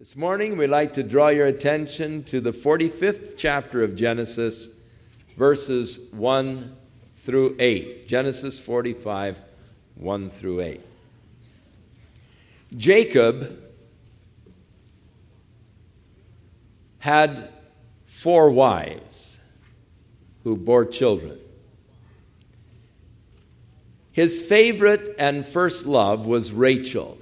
This morning, we'd like to draw your attention to the 45th chapter of Genesis, verses 1 through 8. Genesis 45, 1 through 8. Jacob had 4 wives who bore children. His favorite and first love was Rachel.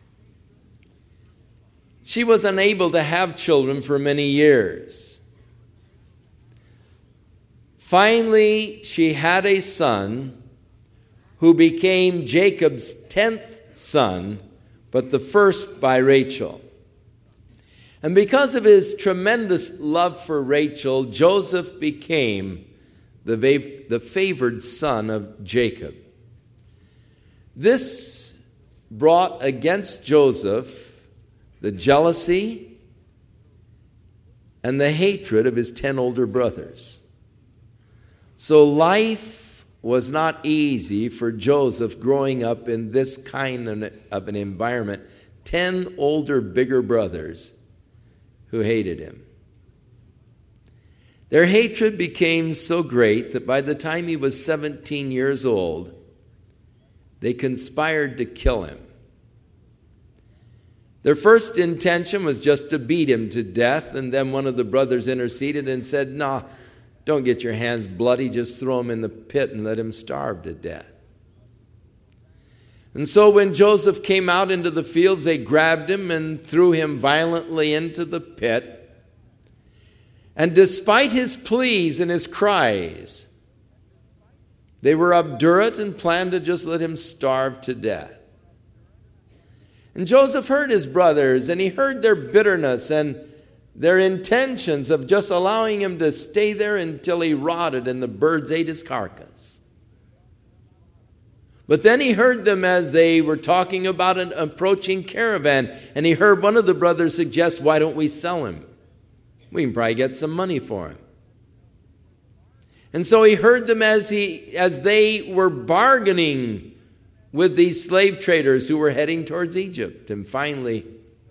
She was unable to have children for many years. Finally, she had a son who became Jacob's 10th son, but the first by Rachel. And because of his tremendous love for Rachel, Joseph became the favored son of Jacob. This brought against Joseph the jealousy and the hatred of his 10 older brothers. So life was not easy for Joseph growing up in this kind of an environment. 10 older, bigger brothers who hated him. Their hatred became so great that by the time he was 17 years old, they conspired to kill him. Their first intention was just to beat him to death, and then one of the brothers interceded and said, "No, don't get your hands bloody, just throw him in the pit and let him starve to death." And so when Joseph came out into the fields, they grabbed him and threw him violently into the pit. And despite his pleas and his cries, they were obdurate and planned to just let him starve to death. And Joseph heard his brothers, and he heard their bitterness and their intentions of just allowing him to stay there until he rotted and the birds ate his carcass. But then he heard them as they were talking about an approaching caravan, and he heard one of the brothers suggest, "Why don't we sell him? We can probably get some money for him." And so he heard them as they were bargaining with these slave traders who were heading towards Egypt. And finally,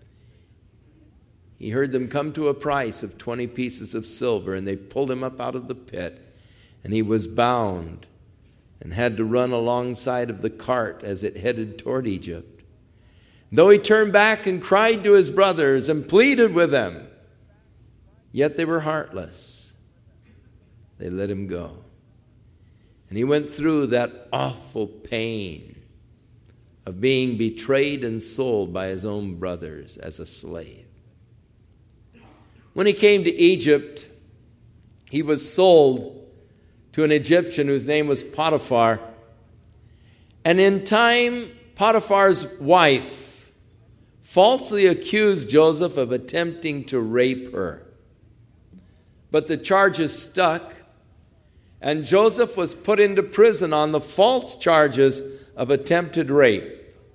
he heard them come to a price of 20 pieces of silver, and they pulled him up out of the pit, and he was bound and had to run alongside of the cart as it headed toward Egypt. Though he turned back and cried to his brothers and pleaded with them, yet they were heartless. They let him go. And he went through that awful pain of being betrayed and sold by his own brothers as a slave. When he came to Egypt, he was sold to an Egyptian whose name was Potiphar. And in time, Potiphar's wife falsely accused Joseph of attempting to rape her. But the charges stuck, and Joseph was put into prison on the false charges of attempted rape.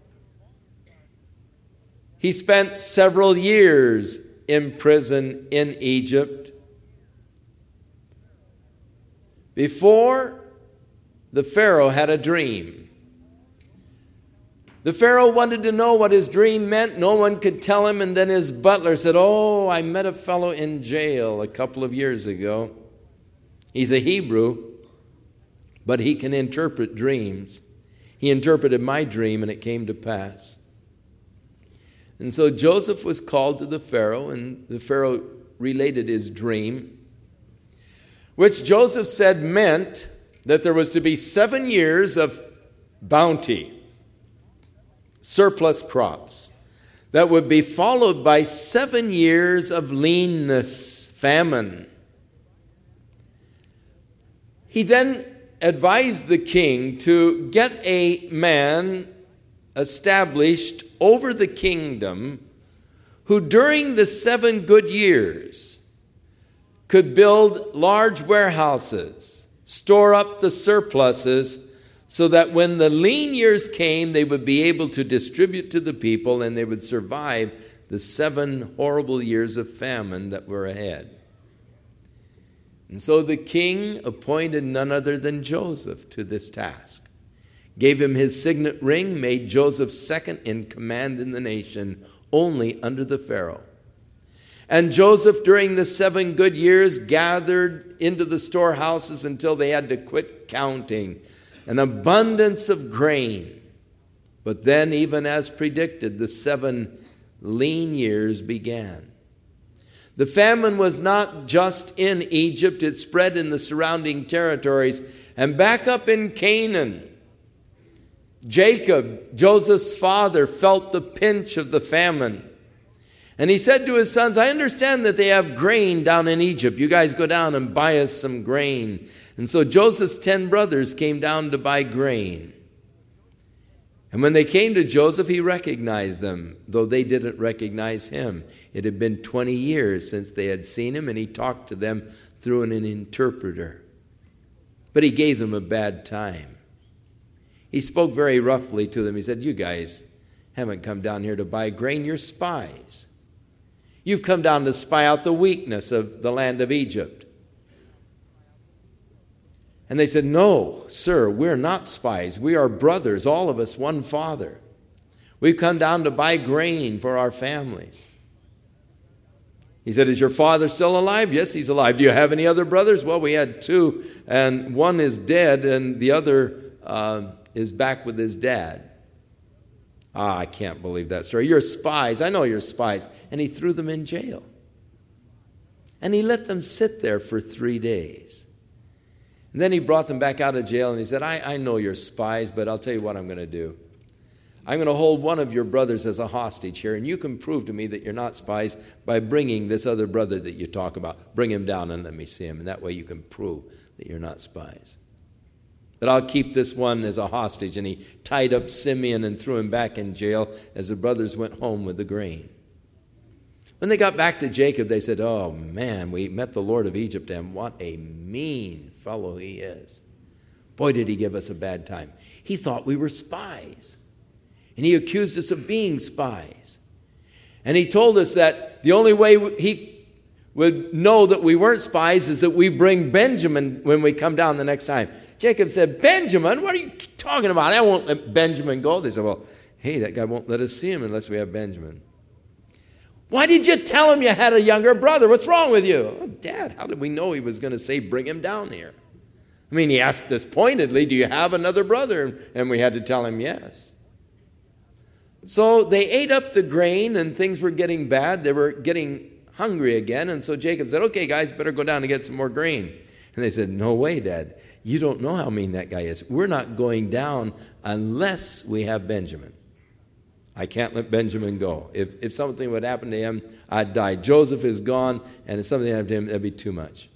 He spent several years in prison in Egypt before the Pharaoh had a dream. The Pharaoh wanted to know what his dream meant. No one could tell him, and then his butler said, "Oh, I met a fellow in jail a couple of years ago. He's a Hebrew, but he can interpret dreams. He interpreted my dream, and it came to pass." And so Joseph was called to the Pharaoh, and the Pharaoh related his dream, which Joseph said meant that there was to be 7 years of bounty, surplus crops, that would be followed by 7 years of leanness, famine. He then advised the king to get a man established over the kingdom who during the 7 good years could build large warehouses, store up the surpluses, so that when the lean years came, they would be able to distribute to the people and they would survive the 7 horrible years of famine that were ahead. And so the king appointed none other than Joseph to this task, gave him his signet ring, made Joseph second in command in the nation, only under the Pharaoh. And Joseph, during the 7 good years, gathered into the storehouses until they had to quit counting, an abundance of grain. But then, even as predicted, the 7 lean years began. The famine was not just in Egypt, it spread in the surrounding territories. And back up in Canaan, Jacob, Joseph's father, felt the pinch of the famine. And he said to his sons, I understand that they have grain down in Egypt. You guys go down and buy us some grain. And so Joseph's 10 brothers came down to buy grain. And when they came to Joseph, he recognized them, though they didn't recognize him. It had been 20 years since they had seen him, and he talked to them through an interpreter. But he gave them a bad time. He spoke very roughly to them. He said, you guys haven't come down here to buy grain. You're spies. You've come down to spy out the weakness of the land of Egypt. And they said, no, sir, we're not spies. We are brothers, all of us, one father. We've come down to buy grain for our families. He said, is your father still alive? Yes, he's alive. Do you have any other brothers? Well, we had 2, and one is dead, and the other is back with his dad. I can't believe that story. You're spies. I know you're spies. And he threw them in jail. And he let them sit there for 3 days. And then he brought them back out of jail, and he said, I know you're spies, but I'll tell you what I'm going to do. I'm going to hold one of your brothers as a hostage here, and you can prove to me that you're not spies by bringing this other brother that you talk about. Bring him down and let me see him, and that way you can prove that you're not spies. But I'll keep this one as a hostage. And he tied up Simeon and threw him back in jail as the brothers went home with the grain. When they got back to Jacob, they said, oh man, we met the Lord of Egypt, and what a mean fellow he is. Boy, did he give us a bad time. He thought we were spies. And he accused us of being spies. And he told us that the only way he would know that we weren't spies is that we bring Benjamin when we come down the next time. Jacob said, Benjamin? What are you talking about? I won't let Benjamin go. They said, well, hey, that guy won't let us see him unless we have Benjamin. Why did you tell him you had a younger brother? What's wrong with you? Oh, Dad, how did we know he was going to say, bring him down here? I mean, he asked us pointedly, do you have another brother? And we had to tell him yes. So they ate up the grain, and things were getting bad. They were getting hungry again. And so Jacob said, okay, guys, better go down and get some more grain. And they said, no way, Dad. You don't know how mean that guy is. We're not going down unless we have Benjamin. I can't let Benjamin go. If something would happen to him, I'd die. Joseph is gone, and if something happened to him, that'd be too much.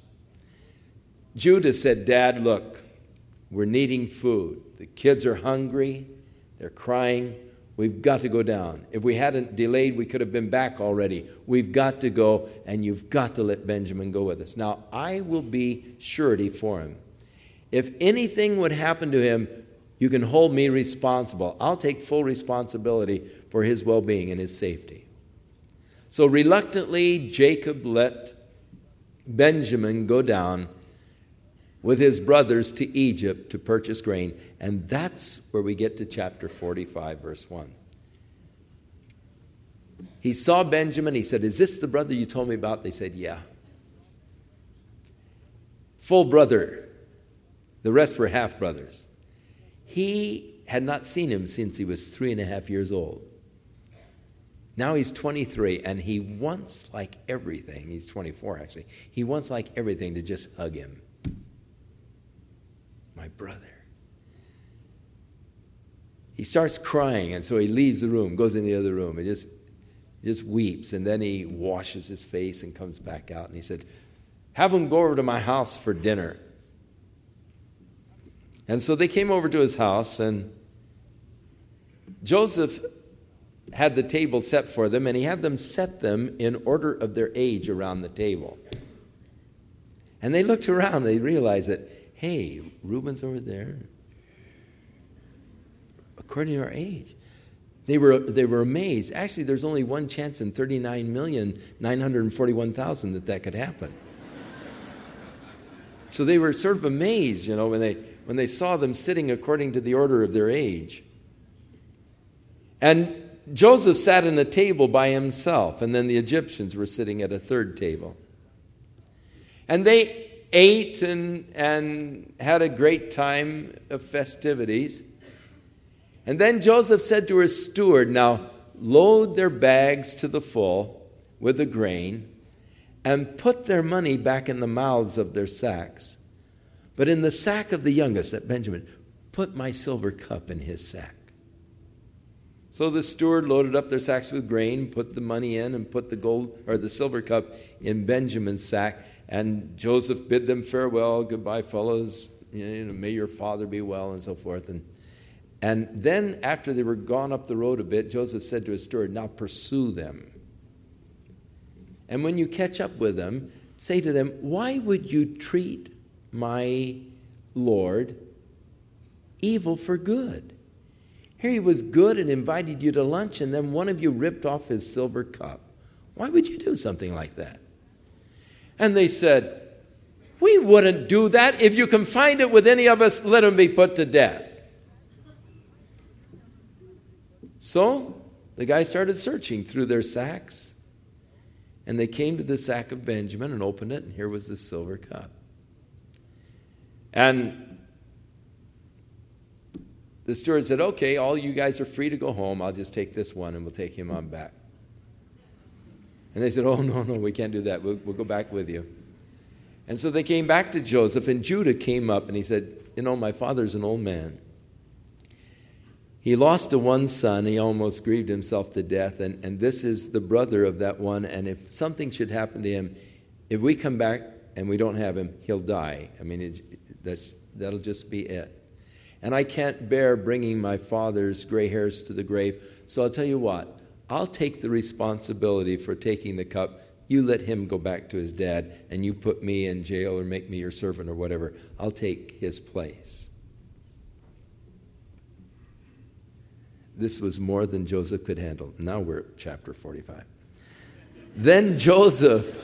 Judah said, Dad, look, we're needing food. The kids are hungry. They're crying. We've got to go down. If we hadn't delayed, we could have been back already. We've got to go, and you've got to let Benjamin go with us. Now, I will be surety for him. If anything would happen to him, you can hold me responsible. I'll take full responsibility for his well-being and his safety. So reluctantly, Jacob let Benjamin go down with his brothers to Egypt to purchase grain. And that's where we get to chapter 45, verse 1. He saw Benjamin. He said, is this the brother you told me about? They said, yeah. Full brother. The rest were half-brothers. He had not seen him since he was 3.5 years old. Now he's 23, and he wants like everything. He's 24, actually. He wants like everything to just hug him. My brother. He starts crying, and so he leaves the room, goes in the other room, and just weeps. And then he washes his face and comes back out, and he said, have him go over to my house for dinner. And so they came over to his house, and Joseph had the table set for them, and he had them set them in order of their age around the table. And they looked around, they realized that, hey, Reuben's over there, according to our age. They were amazed. Actually, there's only one chance in 39,941,000 that could happen. So they were sort of amazed, when they saw them sitting according to the order of their age. And Joseph sat at a table by himself, and then the Egyptians were sitting at a third table. And they ate and had a great time of festivities. And then Joseph said to his steward, now load their bags to the full with the grain and put their money back in the mouths of their sacks. But in the sack of the youngest, that Benjamin, put my silver cup in his sack. So the steward loaded up their sacks with grain, put the money in, and put the gold or the silver cup in Benjamin's sack. And Joseph bid them farewell, goodbye, fellows. May your father be well, and so forth. And then after they were gone up the road a bit, Joseph said to his steward, now pursue them. And when you catch up with them, say to them, why would you treat my Lord evil for good? Here he was good and invited you to lunch, and then one of you ripped off his silver cup. Why would you do something like that? And they said, we wouldn't do that. If you can find it with any of us, let him be put to death. So the guy started searching through their sacks, and they came to the sack of Benjamin and opened it, and here was the silver cup. And the steward said, okay, all you guys are free to go home. I'll just take this one, and we'll take him on back. And they said, oh, no, we can't do that. We'll go back with you. And so they came back to Joseph, and Judah came up, and he said, my father's an old man. He lost one son. He almost grieved himself to death, and this is the brother of that one, and if something should happen to him, if we come back and we don't have him, he'll die. That'll just be it. And I can't bear bringing my father's gray hairs to the grave, so I'll tell you what. I'll take the responsibility for taking the cup. You let him go back to his dad, and you put me in jail or make me your servant or whatever. I'll take his place. This was more than Joseph could handle. Now we're at chapter 45. Then Joseph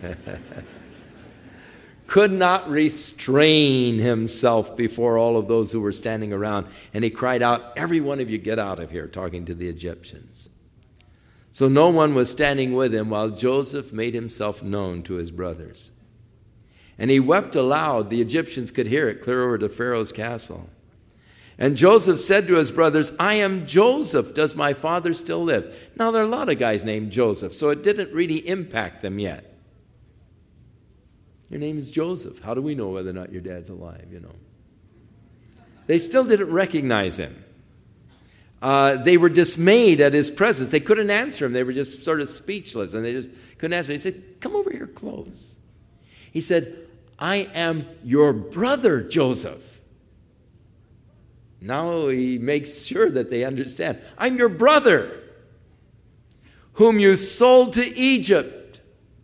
could not restrain himself before all of those who were standing around, and he cried out, every one of you get out of here, talking to the Egyptians. So no one was standing with him while Joseph made himself known to his brothers. And he wept aloud. The Egyptians could hear it clear over to Pharaoh's castle. And Joseph said to his brothers, I am Joseph. Does my father still live? Now, there are a lot of guys named Joseph, so it didn't really impact them yet. Your name is Joseph. How do we know whether or not your dad's alive, They still didn't recognize him. They were dismayed at his presence. They couldn't answer him. They were just sort of speechless, and they just couldn't answer him. He said, come over here close. He said, I am your brother, Joseph. Now he makes sure that they understand. I'm your brother, whom you sold to Egypt.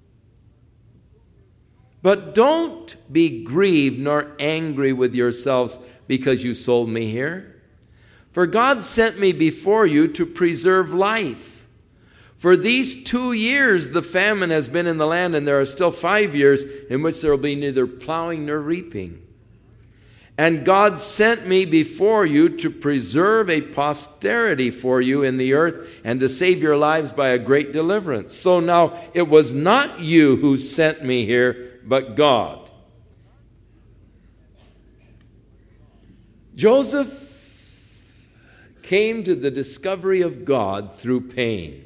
But don't be grieved nor angry with yourselves because you sold me here. For God sent me before you to preserve life. For these 2 years the famine has been in the land, and there are still 5 years in which there will be neither plowing nor reaping. And God sent me before you to preserve a posterity for you in the earth and to save your lives by a great deliverance. So now it was not you who sent me here, but God. Joseph came to the discovery of God through pain.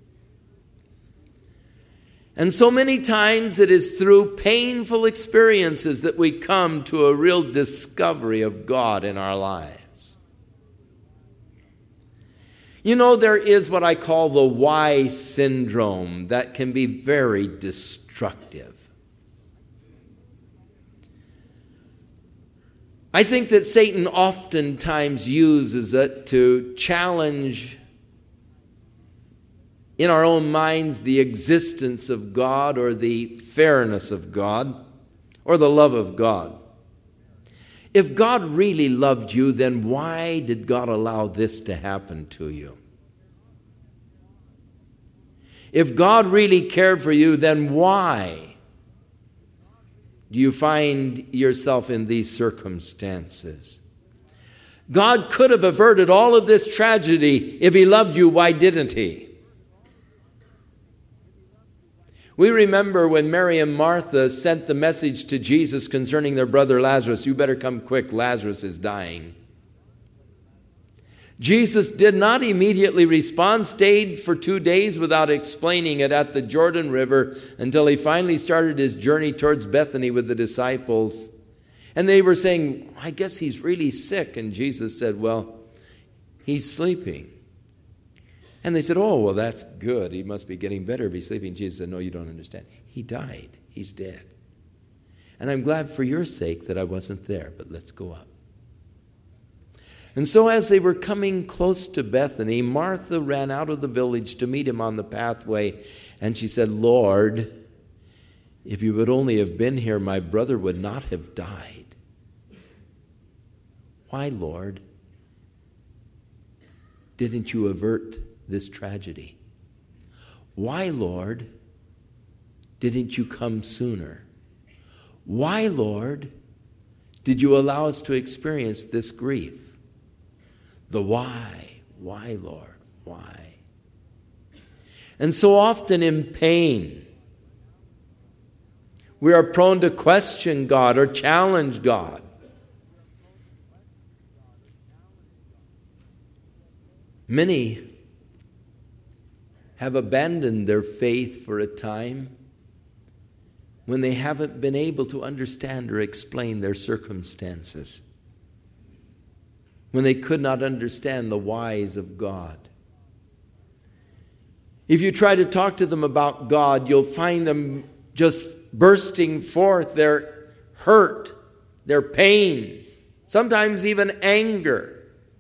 And so many times it is through painful experiences that we come to a real discovery of God in our lives. There is what I call the why syndrome that can be very destructive. I think that Satan oftentimes uses it to challenge in our own minds the existence of God or the fairness of God or the love of God. If God really loved you, then why did God allow this to happen to you? If God really cared for you, then why do you find yourself in these circumstances? God could have averted all of this tragedy if he loved you. Why didn't he? We remember when Mary and Martha sent the message to Jesus concerning their brother Lazarus, you better come quick, Lazarus is dying. Jesus did not immediately respond, stayed for 2 days without explaining it at the Jordan River until he finally started his journey towards Bethany with the disciples. And they were saying, I guess he's really sick. And Jesus said, well, he's sleeping. And they said, oh, well, that's good. He must be getting better if he's sleeping. Jesus said, no, you don't understand. He died. He's dead. And I'm glad for your sake that I wasn't there, but let's go up. And so as they were coming close to Bethany, Martha ran out of the village to meet him on the pathway. And she said, Lord, if you would only have been here, my brother would not have died. Why, Lord, didn't you avert this tragedy? Why, Lord, didn't you come sooner? Why, Lord, did you allow us to experience this grief? The why, Lord, why? And so often in pain, we are prone to question God or challenge God. Many have abandoned their faith for a time when they haven't been able to understand or explain their circumstances, when they could not understand the whys of God. If you try to talk to them about God, you'll find them just bursting forth their hurt, their pain, sometimes even anger,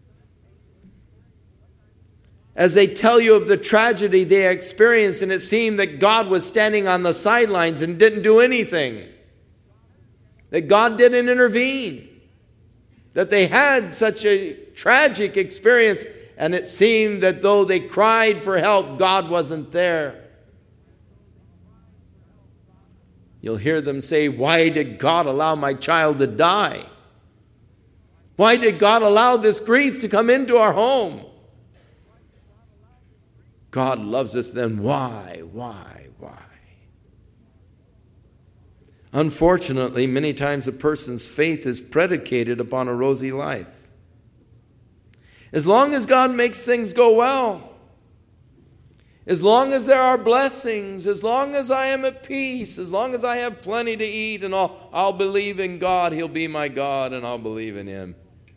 as they tell you of the tragedy they experienced, and it seemed that God was standing on the sidelines and didn't do anything, that God didn't intervene, that they had such a tragic experience, and it seemed that though they cried for help, God wasn't there. You'll hear them say, why did God allow my child to die? Why did God allow this grief to come into our home? God loves us, then why? Unfortunately, many times a person's faith is predicated upon a rosy life. As long as God makes things go well, as long as there are blessings, as long as I am at peace, as long as I have plenty to eat and I'll believe in God, He'll be my God and I'll believe in Him.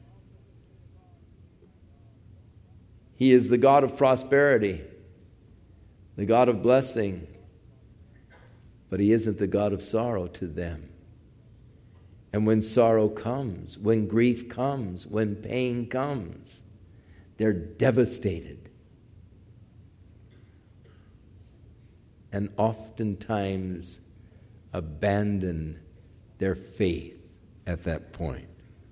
He is the God of prosperity, the God of blessing, but He isn't the God of sorrow to them. And when sorrow comes, when grief comes, when pain comes, they're devastated. And oftentimes abandon their faith at that point.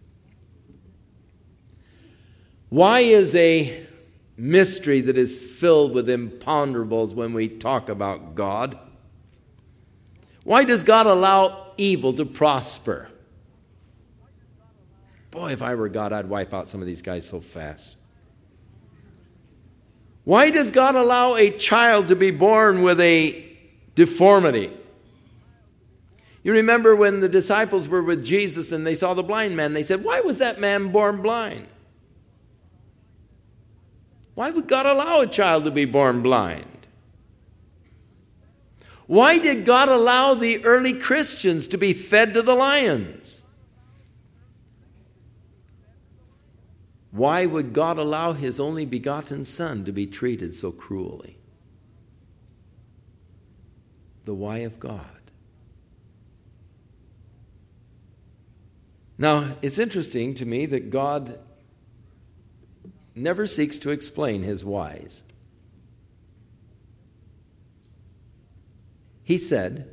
Why is a mystery that is filled with imponderables when we talk about God? Why does God allow evil to prosper? Boy, if I were God, I'd wipe out some of these guys so fast. Why does God allow a child to be born with a deformity? You remember when the disciples were with Jesus and they saw the blind man, they said, why was that man born blind? Why would God allow a child to be born blind? Why did God allow the early Christians to be fed to the lions? Why would God allow His only begotten Son to be treated so cruelly? The why of God. Now, it's interesting to me that God never seeks to explain His whys. He said,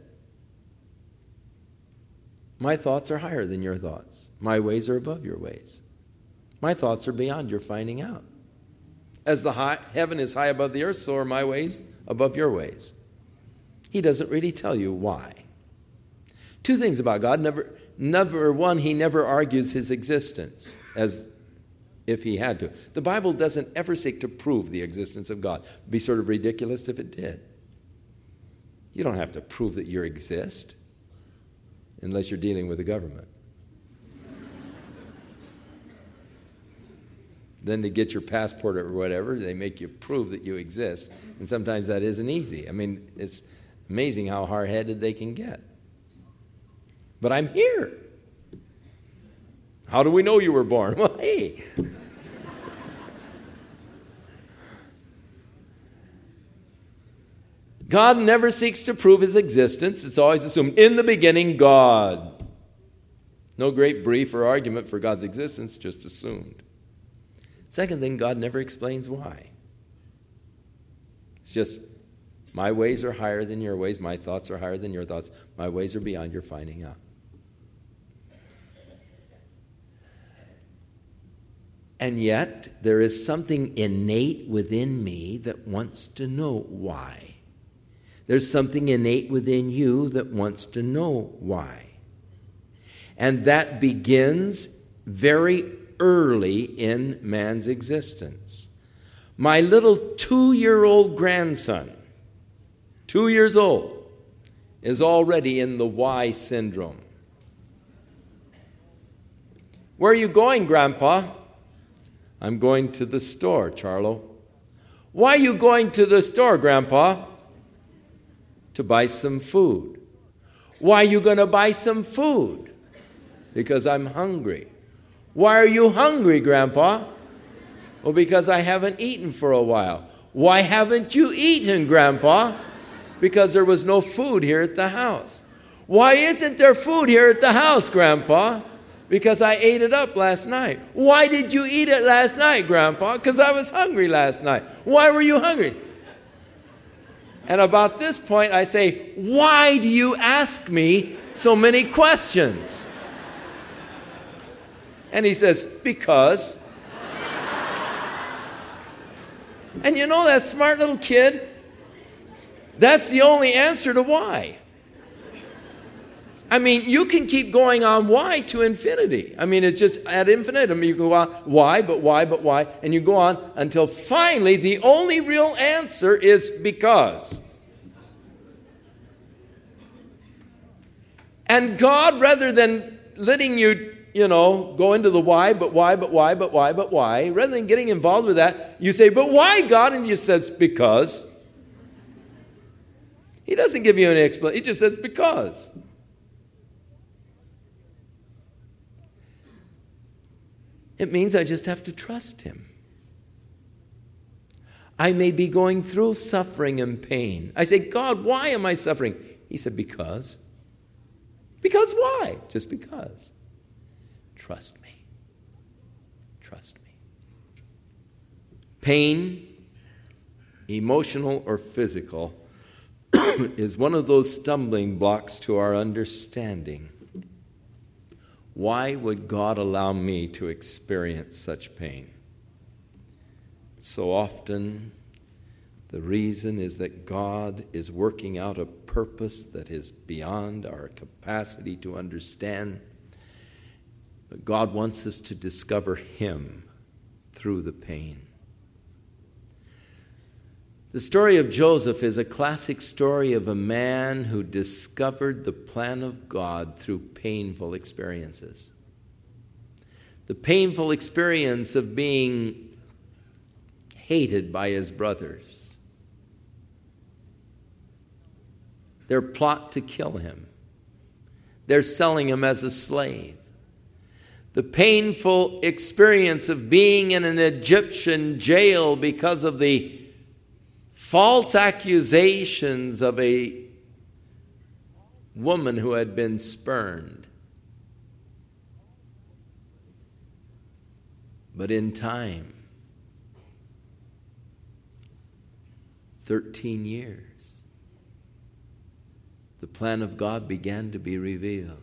my thoughts are higher than your thoughts. My ways are above your ways. My thoughts are beyond your finding out. As the heaven is high above the earth, so are my ways above your ways. He doesn't really tell you why. Two things about God. Number one, He never argues His existence, as if he had to. The Bible doesn't ever seek to prove the existence of God. It'd be sort of ridiculous if it did. You don't have to prove that you exist unless you're dealing with the government. Then to get your passport or whatever, they make you prove that you exist. And sometimes that isn't easy. I mean, it's amazing how hard-headed they can get. But I'm here. How do we know you were born? Well, hey. God never seeks to prove his existence. It's always assumed. In the beginning, God. No great brief or argument for God's existence, just assumed. Second thing, God never explains why. It's just, my ways are higher than your ways. My thoughts are higher than your thoughts. My ways are beyond your finding out. And yet, there is something innate within me that wants to know why. There's something innate within you that wants to know why. And that begins very early in man's existence. My little 2-year-old grandson, 2 years old, is already in the why syndrome. Where are you going, Grandpa? I'm going to the store, Charlo. Why are you going to the store, Grandpa? To buy some food. Why are you going to buy some food? Because I'm hungry. Why are you hungry, Grandpa? Well, because I haven't eaten for a while. Why haven't you eaten, Grandpa? Because there was no food here at the house. Why isn't there food here at the house, Grandpa? Because I ate it up last night. Why did you eat it last night, Grandpa? Because I was hungry last night. Why were you hungry? And about this point, I say, why do you ask me so many questions? And he says, because. And you know that smart little kid? That's the only answer to why. I mean, you can keep going on why to infinity. I mean, it's just ad infinitum. You go on why, but why, but why, and you go on until finally the only real answer is because. And God, rather than letting you go into the why, but why, but why, but why, but why, rather than getting involved with that, you say, but why, God? And he just says, because. He doesn't give you an explanation. He just says, because. It means I just have to trust him. I may be going through suffering and pain. I say, God, why am I suffering? He said, because. Because why? Just because. Trust me. Trust me. Pain, emotional or physical, is one of those stumbling blocks to our understanding. Why would God allow me to experience such pain? So often, the reason is that God is working out a purpose that is beyond our capacity to understand. But God wants us to discover him through the pain. The story of Joseph is a classic story of a man who discovered the plan of God through painful experiences. The painful experience of being hated by his brothers. Their plot to kill him. They're selling him as a slave. The painful experience of being in an Egyptian jail because of the false accusations of a woman who had been spurned. But in time, 13 years, the plan of God began to be revealed.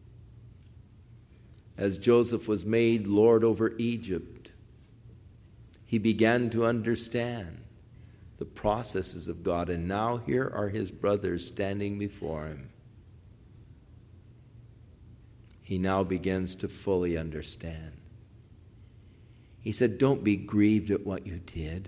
As Joseph was made Lord over Egypt, he began to understand the processes of God, and now here are his brothers standing before him. He now begins to fully understand. He said, don't be grieved at what you did.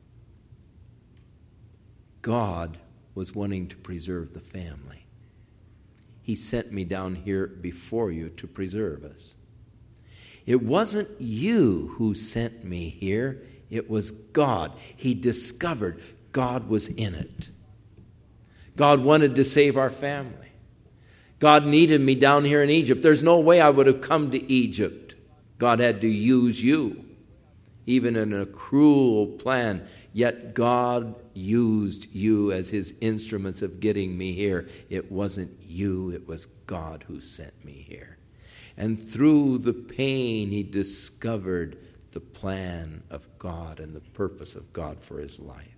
God was wanting to preserve the family. He sent me down here before you to preserve us. It wasn't you who sent me here. It was God. He discovered God was in it. God wanted to save our family. God needed me down here in Egypt. There's no way I would have come to Egypt. God had to use you, even in a cruel plan. Yet God used you as his instruments of getting me here. It wasn't you, it was God who sent me here. And through the pain, he discovered the plan of God and the purpose of God for his life.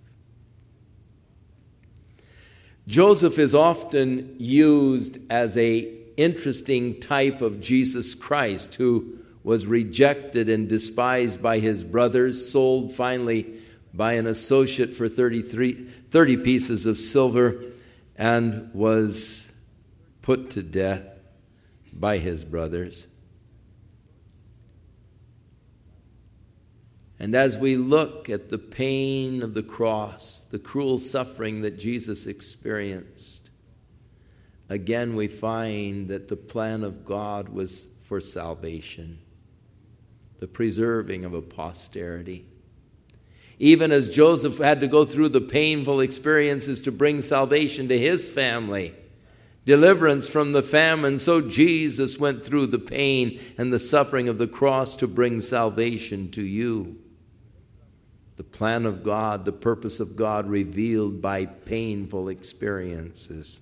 Joseph is often used as an interesting type of Jesus Christ, who was rejected and despised by his brothers, sold finally by an associate for 30 pieces of silver, and was put to death by his brothers. And as we look at the pain of the cross, the cruel suffering that Jesus experienced, again we find that the plan of God was for salvation, the preserving of a posterity. Even as Joseph had to go through the painful experiences to bring salvation to his family, deliverance from the famine, so Jesus went through the pain and the suffering of the cross to bring salvation to you. The plan of God, the purpose of God revealed by painful experiences.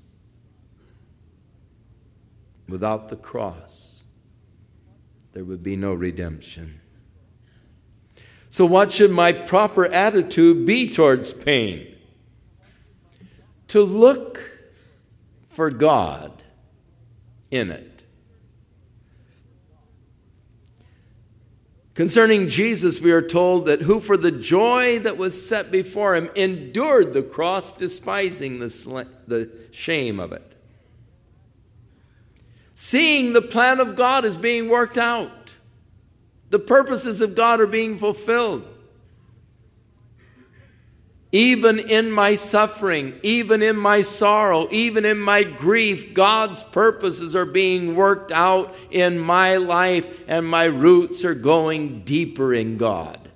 Without the cross, there would be no redemption. So what should my proper attitude be towards pain? To look for God in it. Concerning Jesus, we are told that who for the joy that was set before him endured the cross, despising the shame of it. Seeing the plan of God is being worked out. The purposes of God are being fulfilled. Even in my suffering, even in my sorrow, even in my grief, God's purposes are being worked out in my life, and my roots are going deeper in God.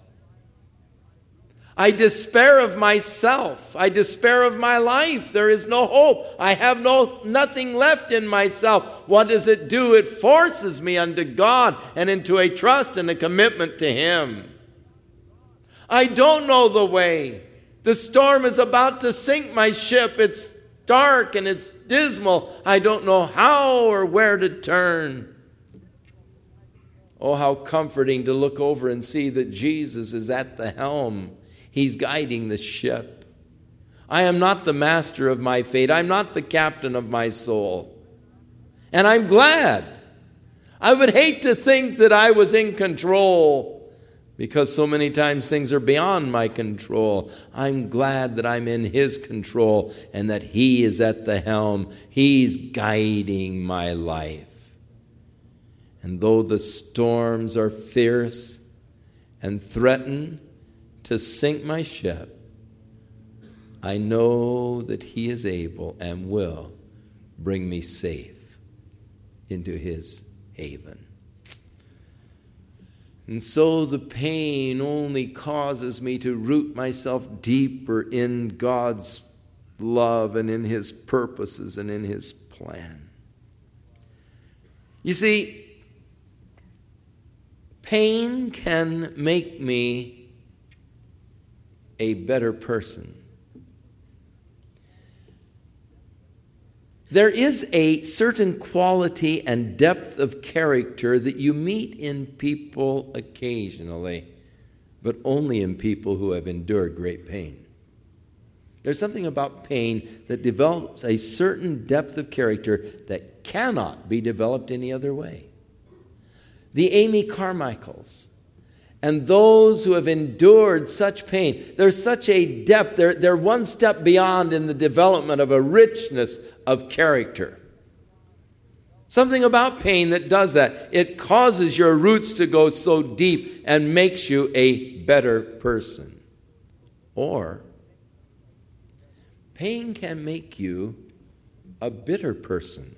I despair of myself. I despair of my life. There is no hope. I have nothing left in myself. What does it do? It forces me unto God and into a trust and a commitment to him. I don't know the way. The storm is about to sink my ship. It's dark and it's dismal. I don't know how or where to turn. Oh, how comforting to look over and see that Jesus is at the helm. He's guiding the ship. I am not the master of my fate. I'm not the captain of my soul. And I'm glad. I would hate to think that I was in control, because so many times things are beyond my control. I'm glad that I'm in his control and that he is at the helm. He's guiding my life. And though the storms are fierce and threaten to sink my ship, I know that he is able and will bring me safe into his haven. And so the pain only causes me to root myself deeper in God's love and in his purposes and in his plan. You see, pain can make me a better person. There is a certain quality and depth of character that you meet in people occasionally, but only in people who have endured great pain. There's something about pain that develops a certain depth of character that cannot be developed any other way. The Amy Carmichaels and those who have endured such pain, there's such a depth, they're one step beyond in the development of a richness of character. Something about pain that does that. It causes your roots to go so deep and makes you a better person. Or pain can make you a bitter person.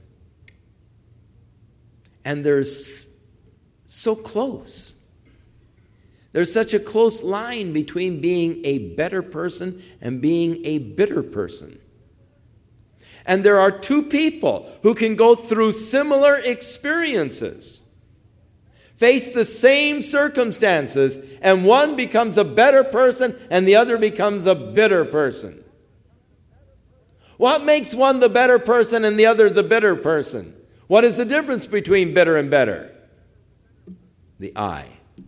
And there's so close. There's such a close line between being a better person and being a bitter person. And there are two people who can go through similar experiences, face the same circumstances, and one becomes a better person and the other becomes a bitter person. What makes one the better person and the other the bitter person? What is the difference between bitter and better? The I.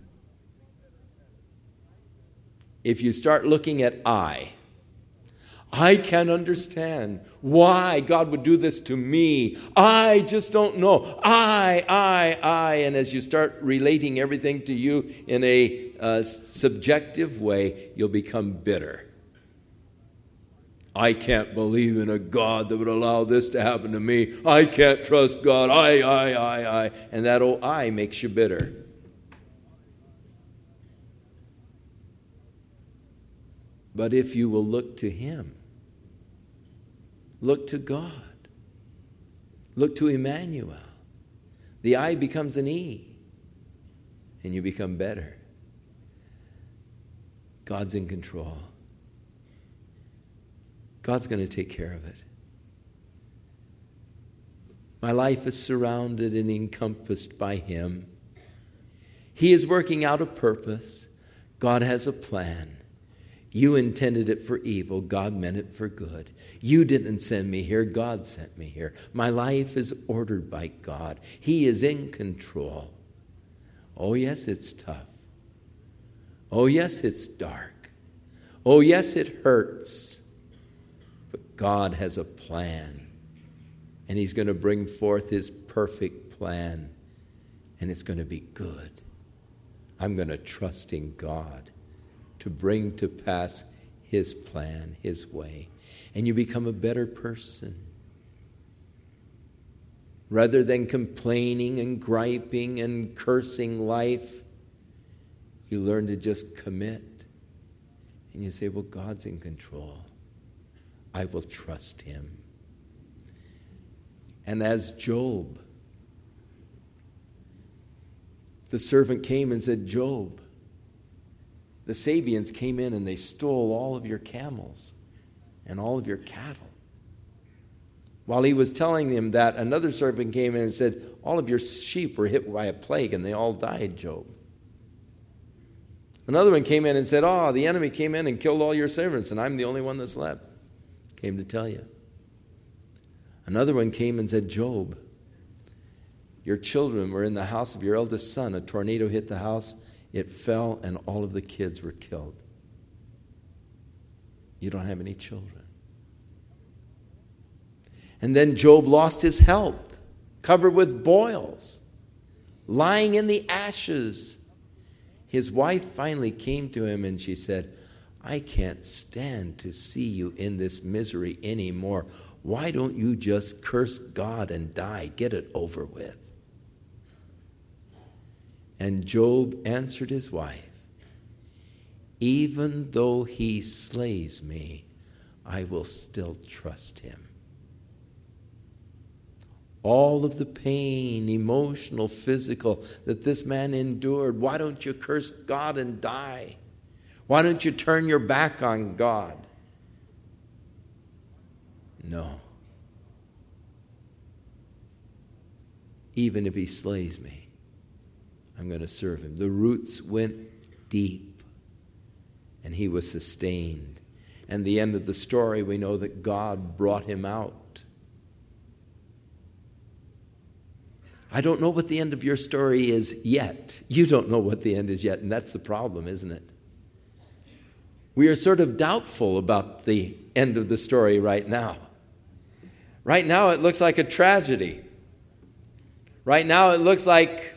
If you start looking at I can't understand why God would do this to me. I just don't know. I. And as you start relating everything to you in a subjective way, you'll become bitter. I can't believe in a God that would allow this to happen to me. I can't trust God. I. And that old I makes you bitter. But if you will look to Him, look to God, look to Emmanuel, the I becomes an E, and you become better. God's in control. God's going to take care of it. My life is surrounded and encompassed by Him. He is working out a purpose. God has a plan. You intended it for evil. God meant it for good. You didn't send me here. God sent me here. My life is ordered by God. He is in control. Oh, yes, it's tough. Oh, yes, it's dark. Oh, yes, it hurts. But God has a plan. And He's going to bring forth His perfect plan. And it's going to be good. I'm going to trust in God to bring to pass His plan, His way. And you become a better person. Rather than complaining and griping and cursing life, you learn to just commit. And you say, well, God's in control. I will trust Him. And as Job, the servant came and said, Job, the Sabians came in and they stole all of your camels and all of your cattle. While he was telling them that, another servant came in and said, all of your sheep were hit by a plague and they all died, Job. Another one came in and said, the enemy came in and killed all your servants and I'm the only one that's left. Came to tell you. Another one came and said, Job, your children were in the house of your eldest son. A tornado hit the house. It fell and all of the kids were killed. You don't have any children. And then Job lost his health, covered with boils, lying in the ashes. His wife finally came to him and she said, I can't stand to see you in this misery anymore. Why don't you just curse God and die? Get it over with. And Job answered his wife, even though he slays me, I will still trust him. All of the pain, emotional, physical, that this man endured, why don't you curse God and die? Why don't you turn your back on God? No. Even if he slays me, I'm going to serve him. The roots went deep, and he was sustained. And the end of the story, we know that God brought him out. I don't know what the end of your story is yet. You don't know what the end is yet, and that's the problem, isn't it? We are sort of doubtful about the end of the story right now. Right now, it looks like a tragedy. Right now, it looks like,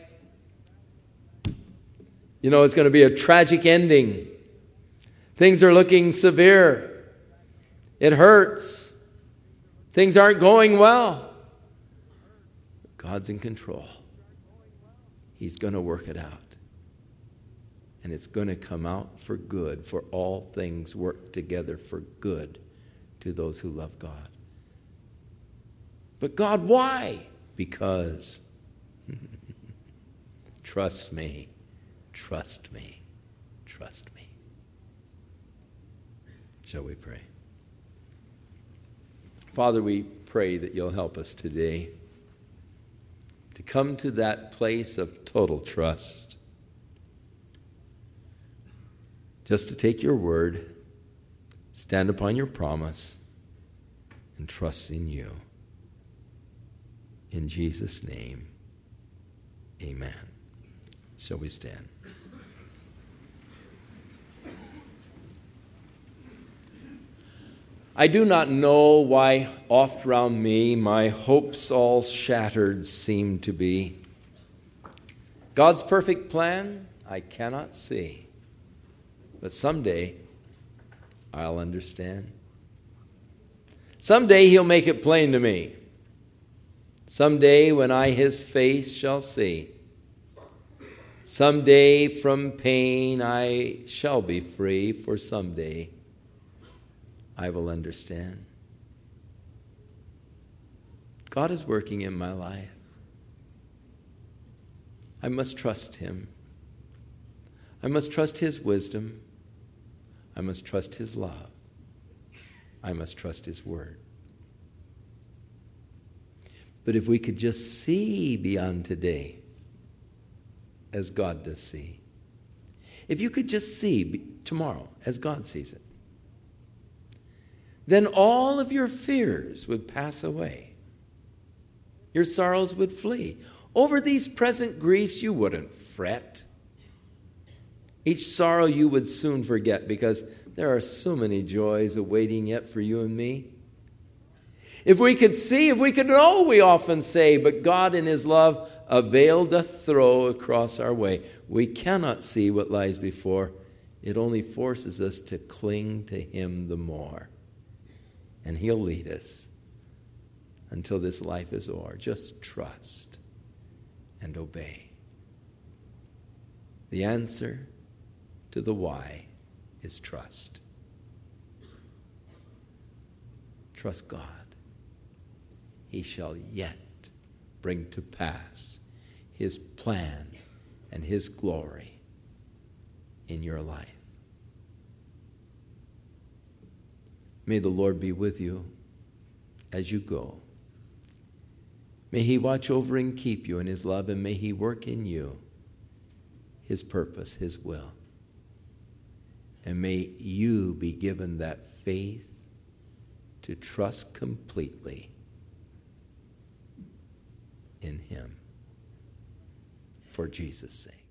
it's going to be a tragic ending. Things are looking severe. It hurts. Things aren't going well. God's in control. He's going to work it out. And it's going to come out for good, for all things work together for good to those who love God. But God, why? Because trust me, trust me, trust me. Shall we pray? Father, we pray that you'll help us today to come to that place of total trust. Just to take your word, stand upon your promise, and trust in you. In Jesus' name, amen. Shall we stand? I do not know why oft round me my hopes all shattered seem to be. God's perfect plan I cannot see, but someday I'll understand. Someday he'll make it plain to me. Someday when I his face shall see. Someday from pain I shall be free, for someday I will understand. God is working in my life. I must trust him. I must trust his wisdom. I must trust his love. I must trust his word. But if we could just see beyond today as God does see, if you could just see tomorrow as God sees it, then all of your fears would pass away. Your sorrows would flee. Over these present griefs you wouldn't fret. Each sorrow you would soon forget, because there are so many joys awaiting yet for you and me. If we could see, if we could know, we often say, but God in his love a veil doth throw across our way. We cannot see what lies before. It only forces us to cling to him the more. And he'll lead us until this life is o'er. Just trust and obey. The answer to the why is trust. Trust God. He shall yet bring to pass his plan and his glory in your life. May the Lord be with you as you go. May he watch over and keep you in his love, and may he work in you his purpose, his will. And may you be given that faith to trust completely in him for Jesus' sake.